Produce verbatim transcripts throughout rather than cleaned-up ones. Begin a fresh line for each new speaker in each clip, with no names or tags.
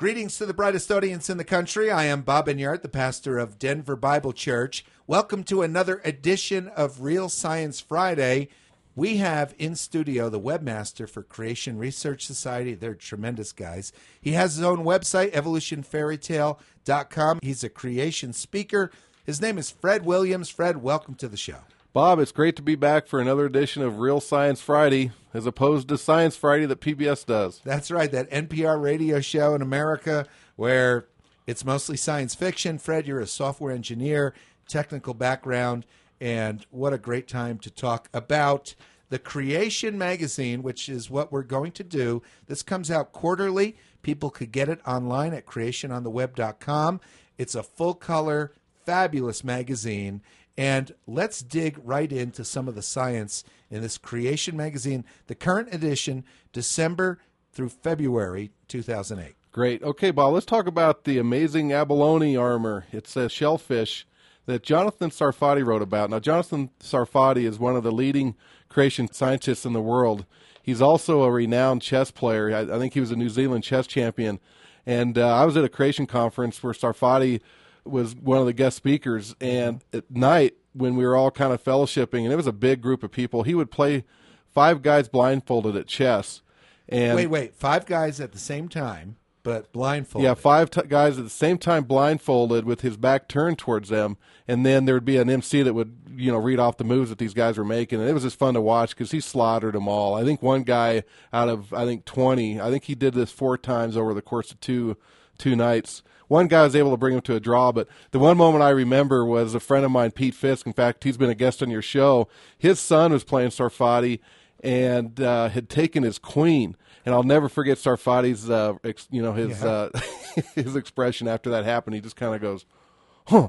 Greetings to the brightest audience in the country. I am Bob Enyart, the pastor of Denver Bible Church. Welcome to another edition of Real Science Friday. We have in studio the webmaster for Creation Research Society. They're tremendous guys. He has his own website, evolution fairy tale dot com. He's a creation speaker. His name is Fred Williams. Fred, welcome to the show.
Bob, it's great to be back for another edition of Real Science Friday, as opposed to Science Friday that P B S does.
That's right, that N P R radio show in America where it's mostly science fiction. Fred, you're a software engineer, technical background, and what a great time to talk about the Creation magazine, which is what we're going to do. This comes out quarterly. People could get it online at creation on the web dot com. It's a full-color, fabulous magazine. And let's dig right into some of the science in this Creation magazine, the current edition, December through February two thousand eight.
Great. Okay, Bob, let's talk about the amazing abalone armor. It's a shellfish that Jonathan Sarfati wrote about. Now, Jonathan Sarfati is one of the leading creation scientists in the world. He's also a renowned chess player. I, I think he was a New Zealand chess champion. And uh, I was at a creation conference where Sarfati was one of the guest speakers, and at night when we were all kind of fellowshipping, and it was a big group of people, he would play five guys blindfolded at chess. And
wait, wait, five guys at the same time, but blindfolded.
Yeah, five t- guys at the same time blindfolded with his back turned towards them, and then there would be an M C that would, you know, read off the moves that these guys were making, and it was just fun to watch because he slaughtered them all. I think one guy out of, I think, twenty, I think he did this four times over the course of two two nights. One guy was able to bring him to a draw, but the one moment I remember was a friend of mine, Pete Fisk. In fact, he's been a guest on your show. His son was playing Sarfati and uh, had taken his queen. And I'll never forget Sarfati's, uh, ex, you know, his yeah. uh, his expression after that happened. He just kind of goes, "Huh."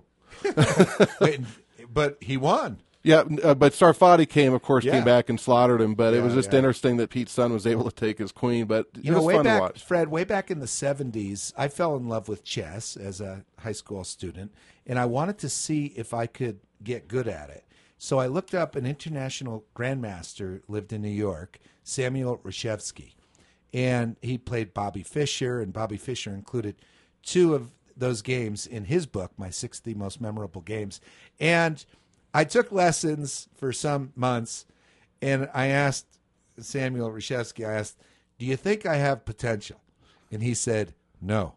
Wait, but he won.
Yeah, uh, but Sarfati came, of course,
yeah.
came back and slaughtered him. But
yeah,
it was just
yeah.
interesting that Pete's son was able to take his queen. But it
you
was
know, way
fun
back,
to watch.
Fred, way back in the seventies, I fell in love with chess as a high school student, and I wanted to see if I could get good at it. So I looked up an international grandmaster, lived in New York, Samuel Reshevsky, and he played Bobby Fischer, and Bobby Fischer included two of those games in his book, My sixty Most Memorable Games. And I took lessons for some months, and I asked Samuel Reshevsky, I asked, do you think I have potential? And he said, no.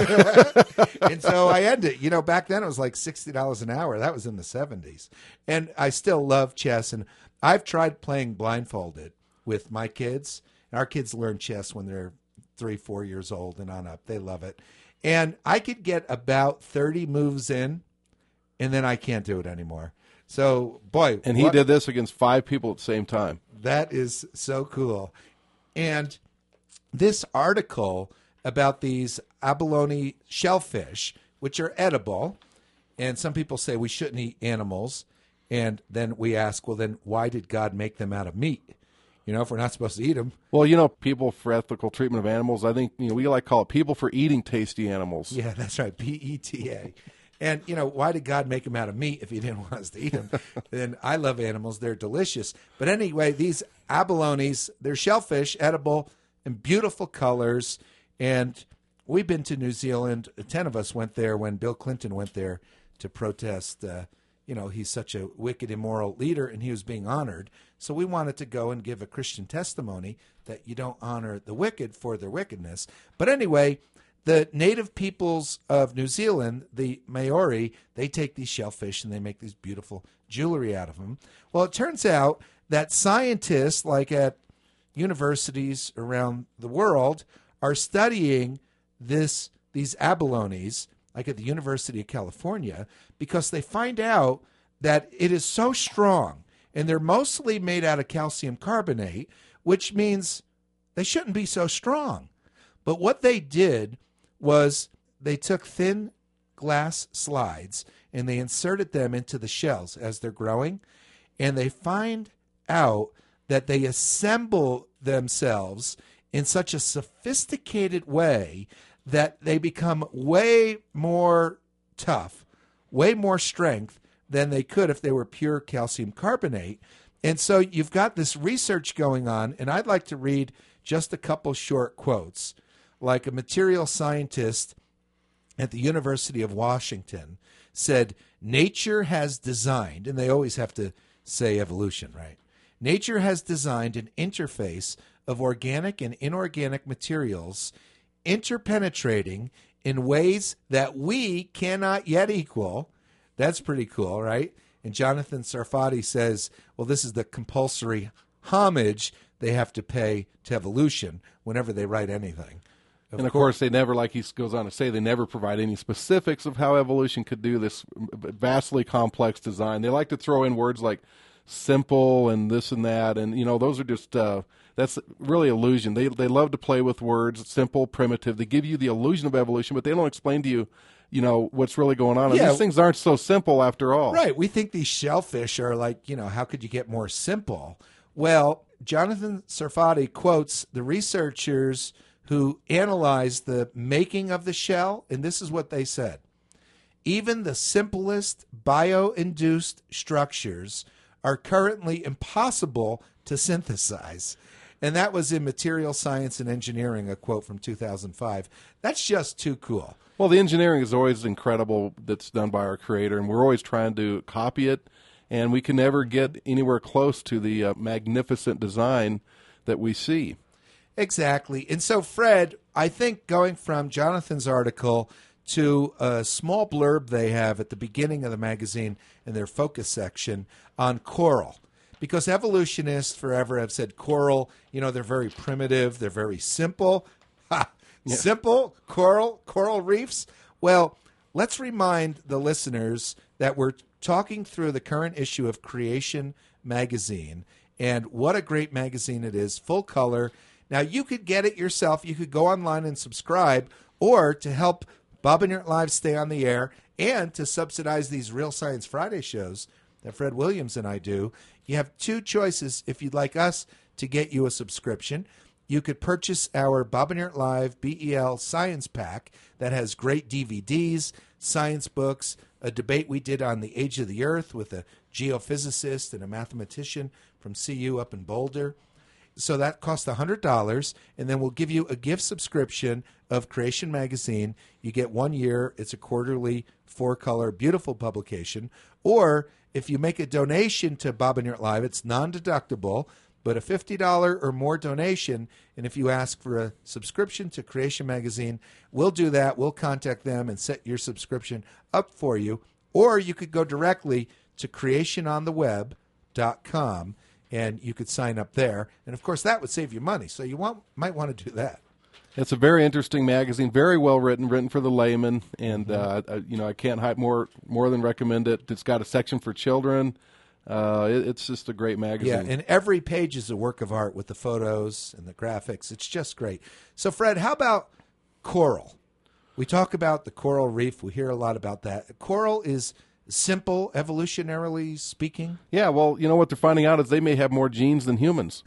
And so I ended. You know, back then it was like sixty dollars an hour. That was in the seventies. And I still love chess, and I've tried playing blindfolded with my kids. And our kids learn chess when they're three, four years old and on up. They love it. And I could get about thirty moves in, and then I can't do it anymore. So, boy.
And he
what,
did this against five people at the same time.
That is so cool. And this article about these abalone shellfish, which are edible, and some people say we shouldn't eat animals. And then we ask, well, then why did God make them out of meat? You know, if we're not supposed to eat them.
Well, you know, people for ethical treatment of animals, I think, you know, we like to call it people for eating tasty animals.
Yeah, that's right, P E T A. And, you know, why did God make them out of meat if he didn't want us to eat them? And I love animals. They're delicious. But anyway, these abalones, they're shellfish, edible, in beautiful colors. And we've been to New Zealand. Ten of us went there when Bill Clinton went there to protest. Uh, you know, he's such a wicked, immoral leader, and he was being honored. So we wanted to go and give a Christian testimony that you don't honor the wicked for their wickedness. But anyway, the native peoples of New Zealand, the Maori, they take these shellfish and they make these beautiful jewelry out of them. Well, it turns out that scientists, like at universities around the world, are studying this these abalones, like at the University of California, because they find out that it is so strong, and they're mostly made out of calcium carbonate, which means they shouldn't be so strong. But what they did was they took thin glass slides and they inserted them into the shells as they're growing, and they find out that they assemble themselves in such a sophisticated way that they become way more tough, way more strength than they could if they were pure calcium carbonate. And so you've got this research going on, and I'd like to read just a couple short quotes. like a material scientist at the University of Washington said, nature has designed, and they always have to say evolution, right? Nature has designed an interface of organic and inorganic materials interpenetrating in ways that we cannot yet equal. That's pretty cool, right? And Jonathan Sarfati says, well, this is the compulsory homage they have to pay to evolution whenever they write anything.
Of and of course, course, they never, like he goes on to say, they never provide any specifics of how evolution could do this vastly complex design. They like to throw in words like simple and this and that, and you know, those are just uh, that's really illusion. They they love to play with words, simple, primitive. They give you the illusion of evolution, but they don't explain to you, you know, what's really going on. And yeah. These things aren't so simple after all.
Right. We think these shellfish are like, you know, how could you get more simple? Well, Jonathan Sarfati quotes the researchers who analyzed the making of the shell, and this is what they said. Even the simplest bio-induced structures are currently impossible to synthesize. And that was in Material Science and Engineering, a quote from two thousand five. That's just too cool.
Well, the engineering is always incredible that's done by our creator, and we're always trying to copy it, and we can never get anywhere close to the uh, magnificent design that we see.
Exactly. And so, Fred, I think going from Jonathan's article to a small blurb they have at the beginning of the magazine in their focus section on coral, because evolutionists forever have said coral, you know, they're very primitive, they're very simple. Ha! Yeah. Simple coral, coral reefs. Well, let's remind the listeners that we're talking through the current issue of Creation magazine, and what a great magazine it is, full color. Now, you could get it yourself. You could go online and subscribe, or to help Bob and Your Live stay on the air and to subsidize these Real Science Friday shows that Fred Williams and I do, you have two choices if you'd like us to get you a subscription. You could purchase our Bob and Your Live B E L Science Pack that has great D V Ds, science books, a debate we did on the age of the Earth with a geophysicist and a mathematician from C U up in Boulder. So that costs one hundred dollars, and then we'll give you a gift subscription of Creation Magazine. You get one year. It's a quarterly, four-color, beautiful publication. Or if you make a donation to Bob and Your Live, it's non-deductible, but a fifty dollars or more donation, and if you ask for a subscription to Creation Magazine, we'll do that. We'll contact them and set your subscription up for you. Or you could go directly to creation on the web dot com, and you could sign up there. And, of course, that would save you money, so you want, might want to do that.
It's a very interesting magazine, very well written, written for the layman, and uh, I, you know I can't hype more more than recommend it. It's got a section for children. Uh, it, it's just a great magazine.
Yeah, and every page is a work of art with the photos and the graphics. It's just great. So, Fred, how about coral? We talk about the coral reef. We hear a lot about that. Coral is simple, evolutionarily speaking.
Yeah, well, you know what they're finding out is they may have more genes than humans.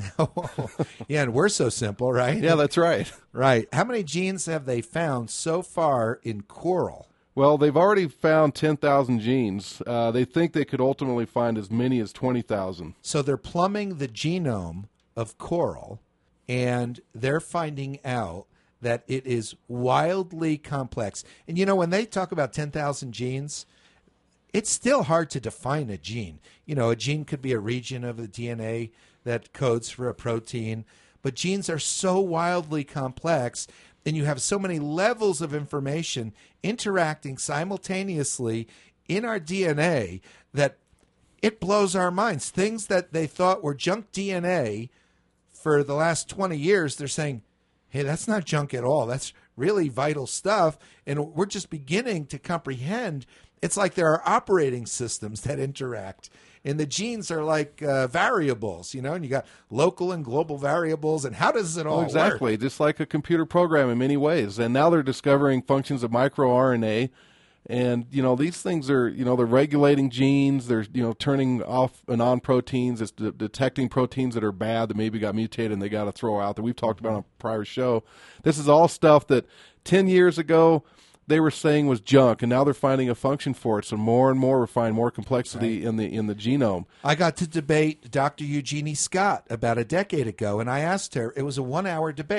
Yeah, and we're so simple, right?
Yeah, that's right.
Right. How many genes have they found so far in coral?
Well, they've already found ten thousand genes. Uh, they think they could ultimately find as many as twenty thousand.
So they're plumbing the genome of coral, and they're finding out that it is wildly complex. And, you know, when they talk about ten thousand genes, it's still hard to define a gene. You know, a gene could be a region of the D N A that codes for a protein, but genes are so wildly complex, and you have so many levels of information interacting simultaneously in our D N A that it blows our minds. Things that they thought were junk D N A for the last twenty years, they're saying, hey, that's not junk at all. That's really vital stuff, and we're just beginning to comprehend. It's like there are operating systems that interact, and the genes are like uh, variables, you know, and you got local and global variables, and how does it all
well, exactly,
work?
Just like a computer program in many ways. And now they're discovering functions of microRNA, and, you know, these things are, you know, they're regulating genes, they're, you know, turning off and on proteins, it's de- detecting proteins that are bad that maybe got mutated and they got to throw out that we've talked about on a prior show. This is all stuff that ten years ago they were saying was junk, and now they're finding a function for it. So more and more we're finding more complexity right. in the in the genome.
I got to debate Doctor Eugenie Scott about a decade ago, and I asked her, it was a one-hour debate,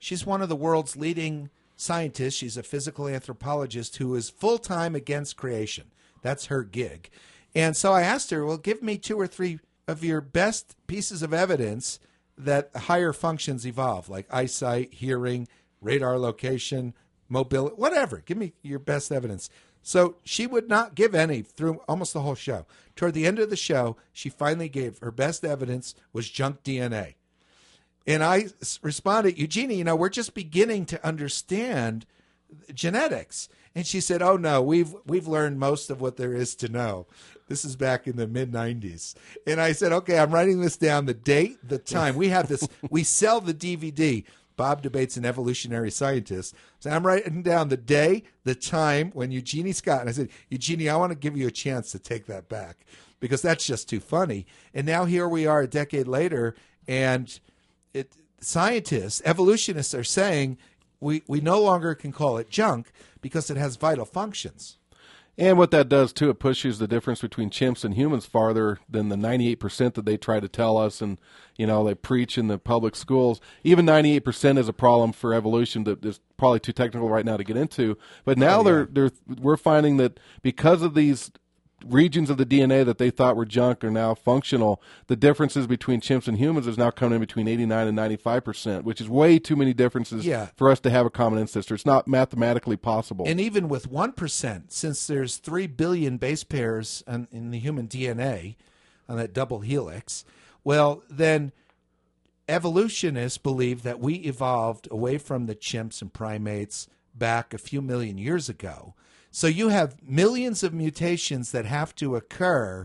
she's one of the world's leading scientists. She's a physical anthropologist who is full-time against creation. That's her gig. And so I asked her, well, give me two or three of your best pieces of evidence that higher functions evolve, like eyesight, hearing, radar location, mobility, whatever. Give me your best evidence. So she would not give any through almost the whole show. Toward the end of the show, she finally gave her best evidence was junk D N A. And I responded, Eugenie, you know, we're just beginning to understand genetics. And she said, oh, no, we've we've learned most of what there is to know. This is back in the mid nineties. And I said, okay, I'm writing this down, the date, the time. We have this, we sell the D V D. Bob Debates an Evolutionary Scientist. So I'm writing down the day, the time when Eugenie Scott, and I said, Eugenie, I want to give you a chance to take that back because that's just too funny. And now here we are a decade later, and it, scientists, evolutionists are saying we, we no longer can call it junk because it has vital functions.
And what that does, too, it pushes the difference between chimps and humans farther than the ninety-eight percent that they try to tell us and, you know, they preach in the public schools. Even ninety-eight percent is a problem for evolution that is probably too technical right now to get into. But now
oh, yeah.
they're, they're, we're finding that because of these regions of the D N A that they thought were junk are now functional, the differences between chimps and humans is now coming in between eighty-nine and ninety-five percent, which is way too many differences
yeah.
for us to have a common ancestor. It's not mathematically possible.
And even with one percent, since there's three billion base pairs in, in the human D N A on that double helix, well, then evolutionists believe that we evolved away from the chimps and primates back a few million years ago. So you have millions of mutations that have to occur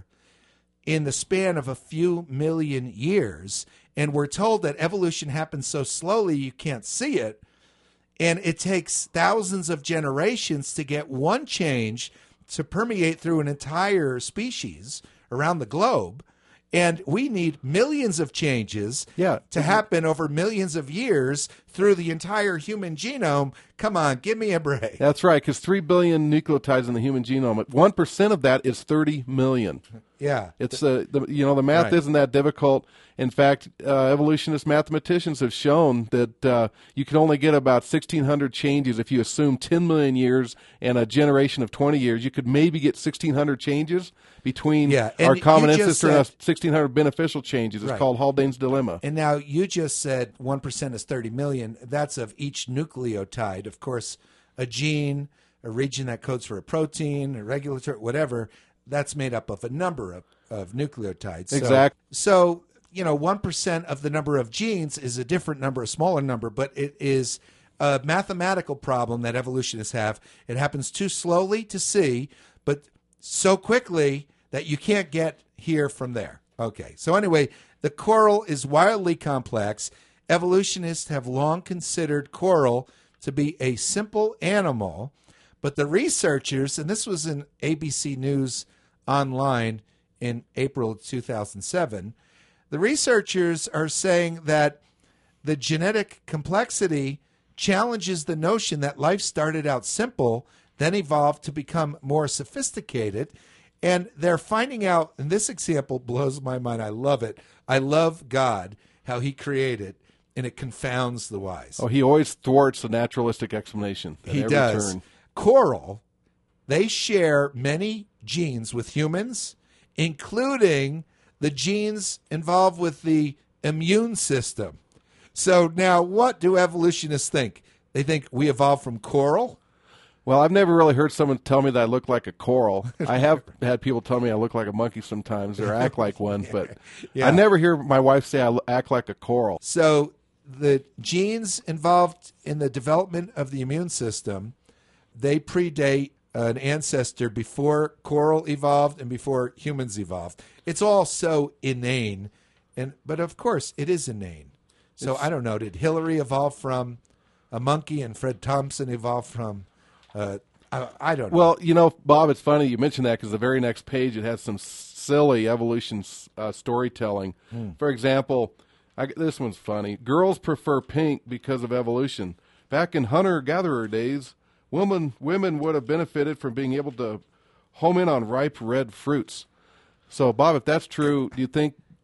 in the span of a few million years. And we're told that evolution happens so slowly you can't see it. And it takes thousands of generations to get one change to permeate through an entire species around the globe. And we need millions of changes
yeah.
to happen over millions of years through the entire human genome. Come on, give me a break.
That's right, because three billion nucleotides in the human genome, one percent of that is thirty million.
Yeah.
It's uh, the, you know, the math
right.
isn't that difficult. In fact, uh, evolutionist mathematicians have shown that uh, you can only get about sixteen hundred changes if you assume ten million years and a generation of twenty years. You could maybe get sixteen hundred changes between
yeah.
our
and
common
ancestor
ancestor
said,
and sixteen hundred beneficial changes. It's
right.
called Haldane's dilemma.
And now you just said one percent is thirty million. That's of each nucleotide. Of course, a gene, a region that codes for a protein, a regulatory, whatever, that's made up of a number of, of nucleotides.
Exactly.
So, so, you know, one percent of the number of genes is a different number, a smaller number, but it is a mathematical problem that evolutionists have. It happens too slowly to see, but so quickly that you can't get here from there. Okay. So anyway, the coral is wildly complex. Evolutionists have long considered coral to be a simple animal, but the researchers, and this was in A B C News Online in April of two thousand seven, the researchers are saying that the genetic complexity challenges the notion that life started out simple, then evolved to become more sophisticated. And they're finding out, and this example blows my mind. I love it. I love God, how he created, and it confounds the wise.
Oh, he always thwarts the naturalistic explanation. At
he
every
does.
Turn.
Coral, they share many genes with humans, including the genes involved with the immune system. So now what do evolutionists think? They think we evolved from coral?
Well, I've never really heard someone tell me that I look like a coral. I have had people tell me I look like a monkey sometimes or act like one, but
yeah.
I never hear my wife say I act like a coral.
So the genes involved in the development of the immune system, they predate an ancestor before coral evolved and before humans evolved. It's all so inane, and but of course it is inane. So it's, I don't know, did Hillary evolve from a monkey and Fred Thompson evolve from Uh, I, I don't know.
Well, you know, Bob, it's funny you mentioned that because the very next page it has some silly evolution uh, storytelling. Mm. For example, I, this one's funny. Girls prefer pink because of evolution. Back in hunter-gatherer days, women women would have benefited from being able to home in on ripe red fruits. So, Bob, if that's true, do you think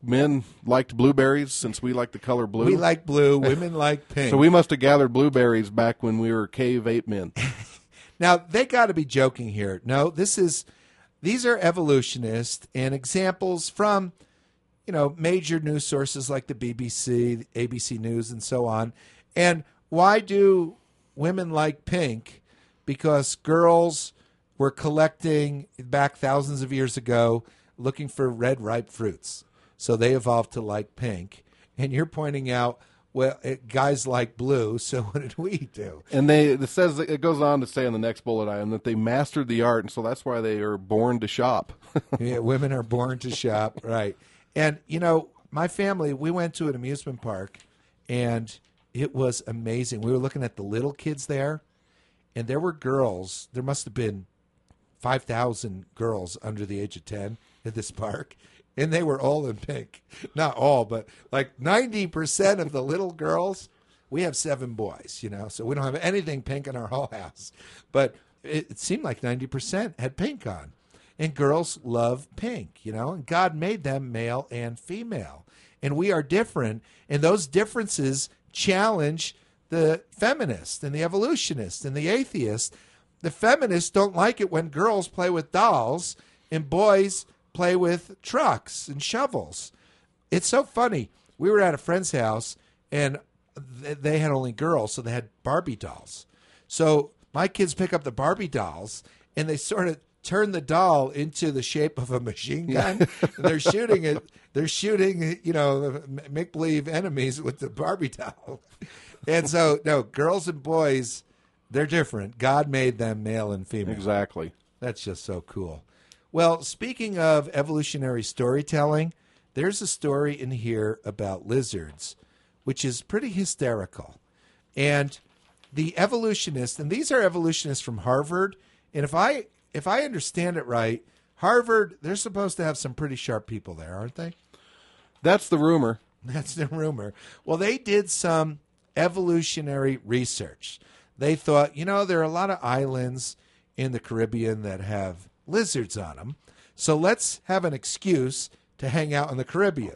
men liked blueberries since we like the color blue.
We like blue. Women like pink.
So we must have gathered blueberries back when we were cave ape men.
Now, they got to be joking here. No, this is these are evolutionists and examples from, you know, major news sources like the B B C, the A B C News, and so on. And why do women like pink? Because girls were collecting back thousands of years ago looking for red ripe fruits. So they evolved to like pink. And you're pointing out, well, it, guys like blue, so what did we do?
And they it says it goes on to say in the next bullet item that they mastered the art, and so that's why they are born to shop.
Yeah, women are born to shop, right. And, you know, my family, we went to an amusement park, and it was amazing. We were looking at the little kids there, and there were girls. There must have been five thousand girls under the age of ten at this park, and they were all in pink. Not all, but like ninety percent of the little girls. We have seven boys, you know, so we don't have anything pink in our whole house. But it, it seemed like ninety percent had pink on. And girls love pink, you know, and God made them male and female. And we are different, and those differences challenge the feminists and the evolutionists and the atheists. The feminists don't like it when girls play with dolls and boys play with trucks and shovels. It's so funny. We were at a friend's house, and th- they had only girls, so they had Barbie dolls. So my kids pick up the Barbie dolls, and they sort of turn the doll into the shape of a machine gun. And they're shooting it. They're shooting, you know, make-believe enemies with the Barbie doll. And so, no, girls and boys, they're different. God made them male and female.
Exactly.
That's just so cool. Well, speaking of evolutionary storytelling, there's a story in here about lizards, which is pretty hysterical. And the evolutionists, and these are evolutionists from Harvard, and if I if I understand it right, Harvard, they're supposed to have some pretty sharp people there, aren't they?
That's the rumor.
That's the rumor. Well, they did some evolutionary research. They thought, you know, there are a lot of islands in the Caribbean that have lizards on them, so let's have an excuse to hang out in the Caribbean,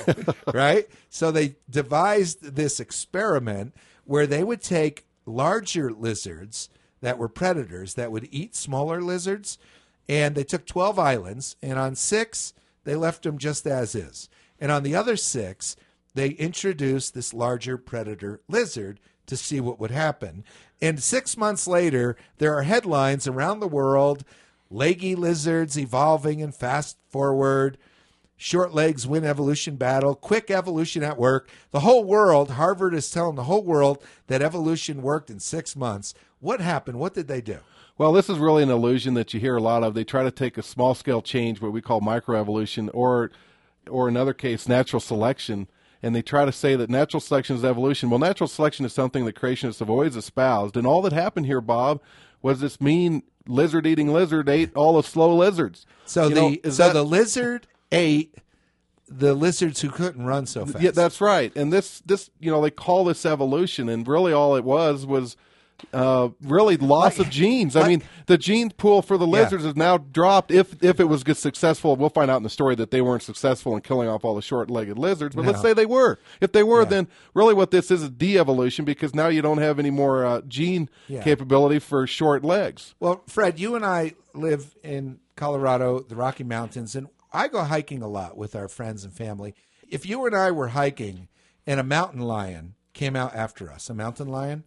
right? So they devised this experiment where they would take larger lizards that were predators that would eat smaller lizards, and they took twelve islands, and on six, they left them just as is. And on the other six, they introduced this larger predator lizard to see what would happen. And six months later, there are headlines around the world, leggy lizards evolving and fast forward, short legs win evolution battle, quick evolution at work. The whole world, Harvard is telling the whole world that evolution worked in six months. What happened? What did they do?
Well, this is really an illusion that you hear a lot of. They try to take a small-scale change, what we call microevolution, or, or in another case, natural selection, and they try to say that natural selection is evolution. Well, natural selection is something that creationists have always espoused, and all that happened here, Bob, was this mean lizard-eating lizard ate all the slow lizards.
So
you
the
know,
so
that,
the lizard ate the lizards who couldn't run so fast.
Yeah, that's right. And this, this, you know, they call this evolution, and really all it was was uh, really loss
Like-
of genes. I
like-
mean, the gene pool for the
Yeah.
lizards is now dropped. If if it was good- successful, we'll find out in the story that they weren't successful in killing off all the short-legged lizards. But
No.
let's say they were. If they were,
Yeah.
then really what this is is de-evolution, because now you don't have any more uh, gene
Yeah.
capability for short legs.
Well, Fred, you and I live in Colorado, the Rocky Mountains, and I go hiking a lot with our friends and family. If you and I were hiking and a mountain lion came out after us, a mountain lion,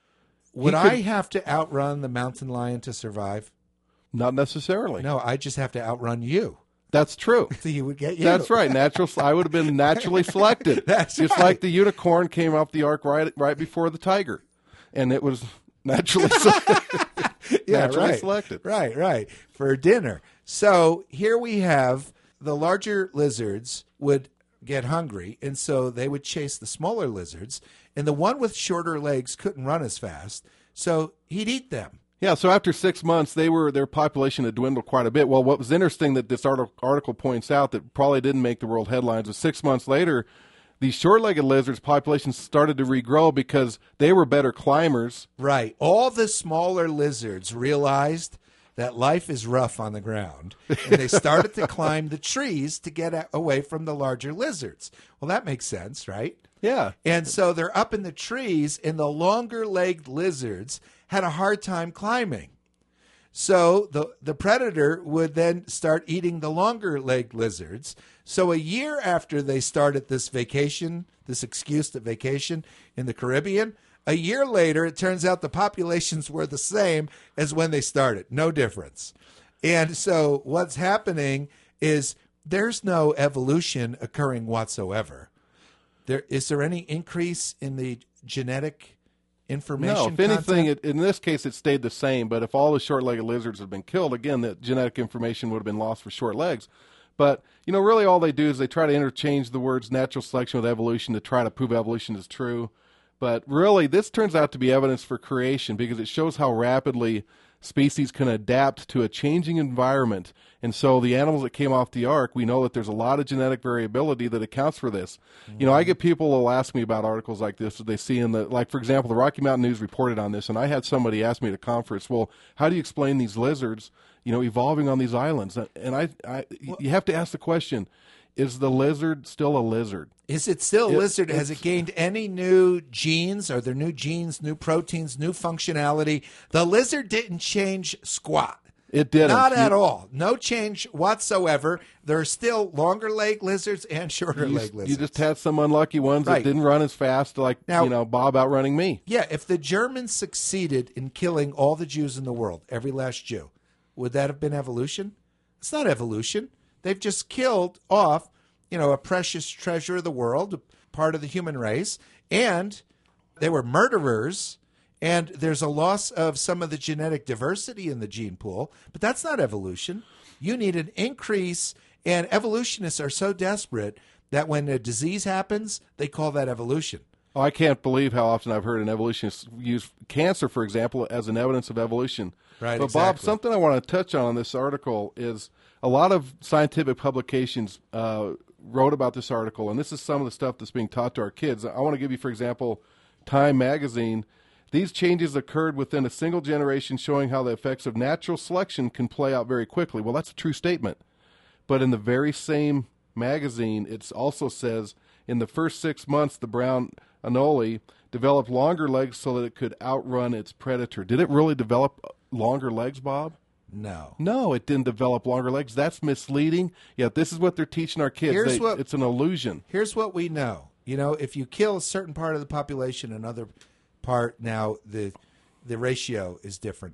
would
He could-
I have to outrun the mountain lion to survive?
Not necessarily.
No, I just have to outrun you.
That's true.
So you would get you.
That's right. Natural. I would have been naturally selected.
That's
just
right.
like the unicorn came off the ark right right before the tiger, and it was naturally selected.
Yeah,
naturally
right.
selected.
Right, right. For dinner. So here we have the larger lizards would get hungry, and so they would chase the smaller lizards, and the one with shorter legs couldn't run as fast, so he'd eat them.
Yeah. So after six months, they were their population had dwindled quite a bit. Well, what was interesting that this article, article points out that probably didn't make the world headlines was six months later, these short-legged lizards' populations started to regrow because they were better climbers.
Right. All the smaller lizards realized that life is rough on the ground, and they started to climb the trees to get a- away from the larger lizards. Well, that makes sense, right?
Yeah.
And so they're up in the trees, and the longer-legged lizards had a hard time climbing. So the, the predator would then start eating the longer-legged lizards. So a year after they started this vacation, this excuse to vacation in the Caribbean, a year later, it turns out the populations were the same as when they started. No difference. And so what's happening is there's no evolution occurring whatsoever. There, is there any increase in the genetic information
No, if
content?
anything, it, in this case, it stayed the same. But if all the short-legged lizards had been killed, again, the genetic information would have been lost for short legs. But, you know, really all they do is they try to interchange the words natural selection with evolution to try to prove evolution is true. But really, this turns out to be evidence for creation because it shows how rapidly species can adapt to a changing environment. And so the animals that came off the ark, we know that there's a lot of genetic variability that accounts for this. Mm-hmm. You know, I get people who will ask me about articles like this that they see in the, like, for example, the Rocky Mountain News reported on this, and I had somebody ask me at a conference, well, how do you explain these lizards, you know, evolving on these islands? And I, I well, you have to ask the question, is the lizard still a lizard?
Is it still a
It-
lizard? Has it gained any new genes? Are there new genes, new proteins, new functionality? The lizard didn't change squat.
It didn't.
Not at
You-
all. No change whatsoever. There are still longer leg lizards and shorter
You,
leg lizards.
you just had some unlucky ones
Right.
that didn't run as fast, like,
Now-
you know, Bob outrunning me.
Yeah, if the Germans succeeded in killing all the Jews in the world, every last Jew, would that have been evolution? It's not evolution. They've just killed off, you know, a precious treasure of the world, a part of the human race, and they were murderers, and there's a loss of some of the genetic diversity in the gene pool, but that's not evolution. You need an increase, and evolutionists are so desperate that when a disease happens, they call that evolution.
Oh, I can't believe how often I've heard an evolutionist use cancer, for example, as an evidence of evolution.
Right,
But, Bob,
exactly.
something I want to touch on in this article is a lot of scientific publications uh, wrote about this article, and this is some of the stuff that's being taught to our kids. I want to give you, for example, Time magazine. These changes occurred within a single generation, showing how the effects of natural selection can play out very quickly. Well, that's a true statement. But in the very same magazine, it also says in the first six months, the brown anole developed longer legs so that it could outrun its predator. Did it really develop longer legs, Bob?
No.
No, it didn't develop longer legs. That's misleading. Yet this is what they're teaching our kids.
Here's
They-
what-
it's an illusion.
Here's what we know. You know, if you kill a certain part of the population, another part, now the the ratio is different.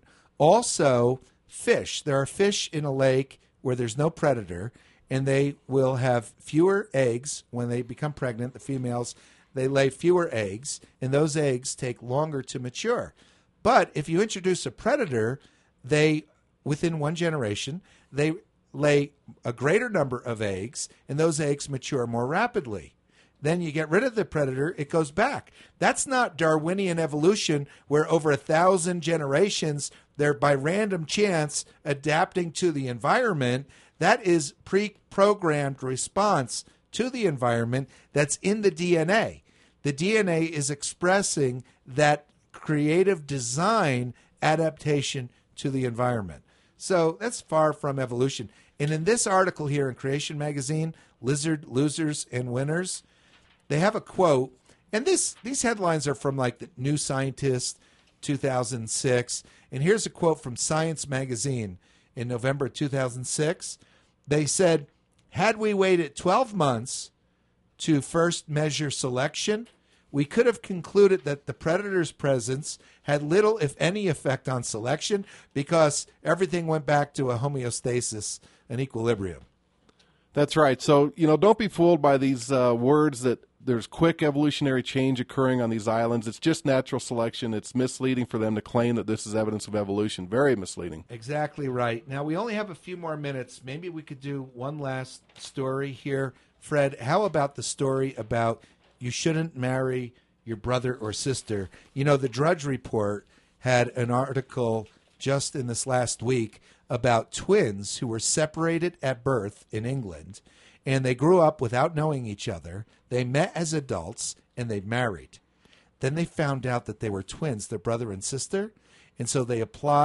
Also, fish. There are fish in a lake where there's no predator, and they will have fewer eggs when they become pregnant. The females, they lay fewer eggs, and those eggs take longer to mature. But if you introduce a predator, they, within one generation, they lay a greater number of eggs, and those eggs mature more rapidly. Then you get rid of the predator, it goes back. That's not Darwinian evolution where over a thousand generations they're by random chance adapting to the environment. That is pre-programmed response to the environment that's in the D N A. The D N A is expressing that creative design adaptation to the environment. So that's far from evolution. And in this article here in Creation Magazine, Lizard Losers and Winners, they have a quote, and this these headlines are from like the New Scientist, two thousand six, and here's a quote from Science Magazine in November two thousand six. They said, had we waited twelve months to first measure selection, we could have concluded that the predator's presence had little, if any, effect on selection because everything went back to a homeostasis, an equilibrium.
That's right. So, you know, don't be fooled by these uh, words that there's quick evolutionary change occurring on these islands. It's just natural selection. It's misleading for them to claim that this is evidence of evolution. Very misleading.
Exactly right. Now, we only have a few more minutes. Maybe we could do one last story here. Fred, how about the story about you shouldn't marry your brother or sister? You know, the Drudge Report had an article just in this last week about twins who were separated at birth in England, and they grew up without knowing each other. They met as adults, and they married. Then they found out that they were twins, their brother and sister, and so they applied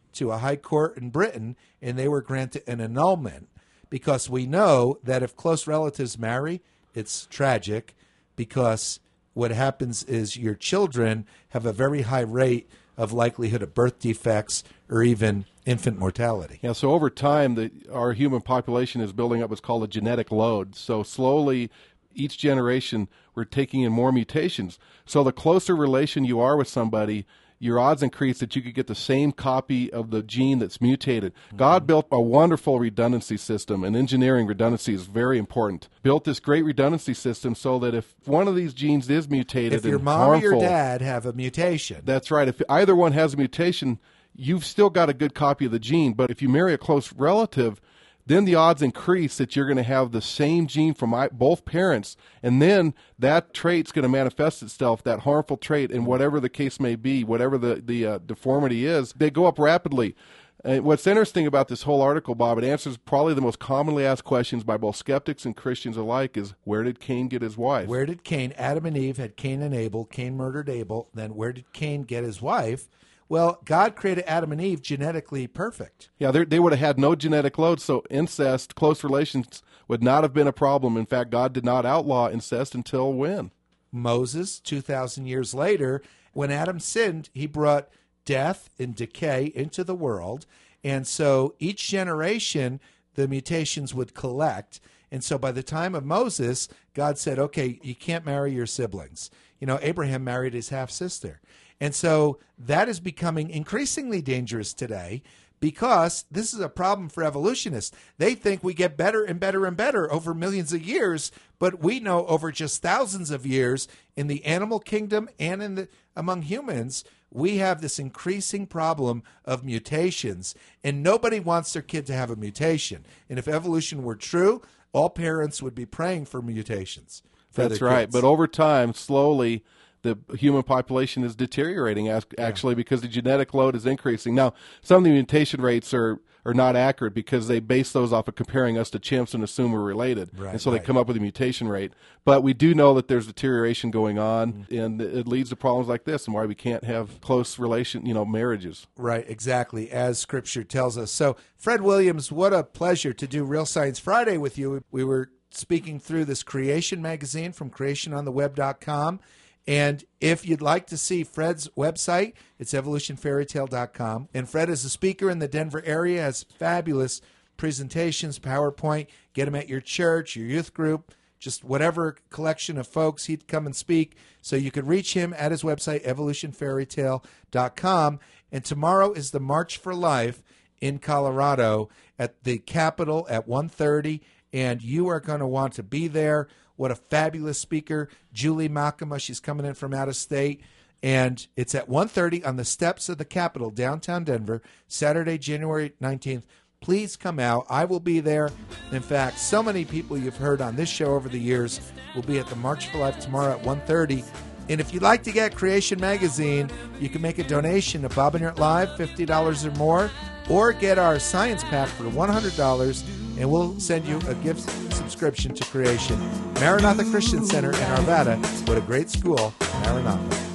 to a high court in Britain, and they were granted an annulment because we know that if close relatives marry, it's tragic because what happens is your children have a very high rate of likelihood of birth defects or even infant mortality.
Yeah, so over time, the, our human population is building up what's called a genetic load. So slowly, each generation, we're taking in more mutations. So the closer relation you are with somebody, your odds increase that you could get the same copy of the gene that's mutated. Mm-hmm. God built a wonderful redundancy system, and engineering redundancy is very important. Built this great redundancy system so that if one of these genes is mutated
if your
and
mom
harmful,
or your dad have a mutation.
That's right. If either one has a mutation, you've still got a good copy of the gene. But if you marry a close relative, then the odds increase that you're going to have the same gene from both parents, and then that trait's going to manifest itself, that harmful trait, and whatever the case may be, whatever the, the uh, deformity is, they go up rapidly. And what's interesting about this whole article, Bob, it answers probably the most commonly asked questions by both skeptics and Christians alike is, where did Cain get his wife?
Where did Cain, Adam and Eve had Cain and Abel, Cain murdered Abel, then where did Cain get his wife? Well, God created Adam and Eve genetically perfect.
Yeah, they would have had no genetic load, so incest, close relations, would not have been a problem. In fact, God did not outlaw incest until when?
Moses, two thousand years later, when Adam sinned, he brought death and decay into the world. And so each generation, the mutations would collect. And so by the time of Moses, God said, okay, you can't marry your siblings. You know, Abraham married his half-sister. And so that is becoming increasingly dangerous today because this is a problem for evolutionists. They think we get better and better and better over millions of years, but we know over just thousands of years in the animal kingdom and in the among humans, we have this increasing problem of mutations, and nobody wants their kid to have a mutation. And if evolution were true, all parents would be praying for mutations. For
That's right.
kids.
But over time, slowly, the human population is deteriorating actually yeah. because the genetic load is increasing. Now, some of the mutation rates are, are not accurate because they base those off of comparing us to chimps and assume we're related.
Right,
and so
right.
they come up with a mutation rate. But we do know that there's deterioration going on, mm-hmm. and it leads to problems like this and why we can't have close relation, you know, marriages.
Right, exactly, as Scripture tells us. So, Fred Williams, what a pleasure to do Real Science Friday with you. We were speaking through this Creation magazine from creation on the web dot com. And if you'd like to see Fred's website, it's evolution fairy tale dot com. And Fred is a speaker in the Denver area, has fabulous presentations, PowerPoint. Get him at your church, your youth group, just whatever collection of folks, he'd come and speak. So you could reach him at his website, evolution fairy tale dot com. And tomorrow is the March for Life in Colorado at the Capitol at one thirty, and you are going to want to be there. What a fabulous speaker, Julie Makama. She's coming in from out of state. And it's at one thirty on the steps of the Capitol, downtown Denver, Saturday, January nineteenth. Please come out. I will be there. In fact, so many people you've heard on this show over the years will be at the March for Life tomorrow at one thirty. And if you'd like to get Creation Magazine, you can make a donation to Bob and Art Live, fifty dollars or more, or get our science pack for one hundred dollars, and we'll send you a gift subscription to Creation. Maranatha Christian Center in Arvada. What a great school, Maranatha.